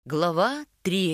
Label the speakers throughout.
Speaker 1: Глава 3.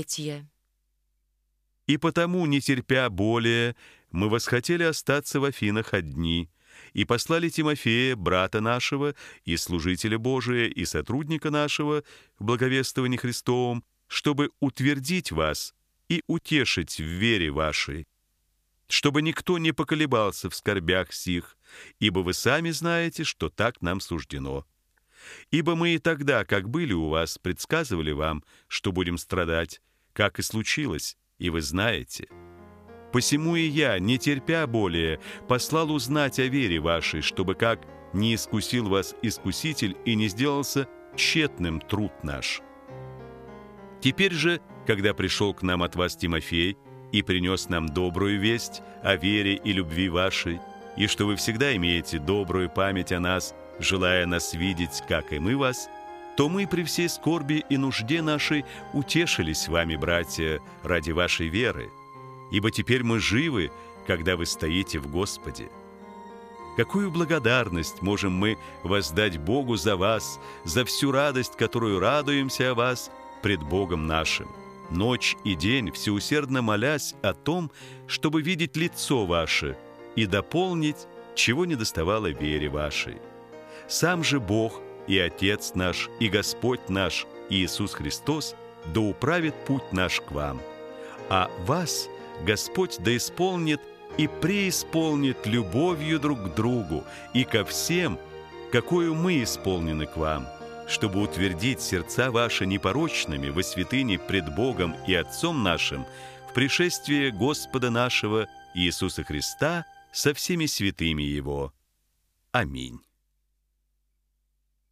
Speaker 2: И потому, не терпя более, мы восхотели остаться в Афинах одни, и послали Тимофея, брата нашего, и служителя Божия, и сотрудника нашего в благовествовании Христовом, чтобы утвердить вас и утешить в вере вашей, чтобы никто не поколебался в скорбях сих, ибо вы сами знаете, что так нам суждено. Ибо мы и тогда, как были у вас, предсказывали вам, что будем страдать, как и случилось, и вы знаете. Посему и я, не терпя более, послал узнать о вере вашей, чтобы как не искусил вас искуситель и не сделался тщетным труд наш. Теперь же, когда пришел к нам от вас Тимофей и принес нам добрую весть о вере и любви вашей, и что вы всегда имеете добрую память о нас, желая нас видеть, как и мы вас, то мы при всей скорби и нужде нашей утешились вами, братья, ради вашей веры, ибо теперь мы живы, когда вы стоите в Господе. Какую благодарность можем мы воздать Богу за вас, за всю радость, которую радуемся о вас пред Богом нашим, ночь и день всеусердно молясь о том, чтобы видеть лицо ваше и дополнить, чего недоставало вере вашей. Сам же Бог и Отец наш, и Господь наш, Иисус Христос, да управит путь наш к вам. А вас Господь да исполнит и преисполнит любовью друг к другу и ко всем, какою мы исполнены к вам, чтобы утвердить сердца ваши непорочными во святыне пред Богом и Отцом нашим в пришествии Господа нашего Иисуса Христа со всеми святыми Его. Аминь.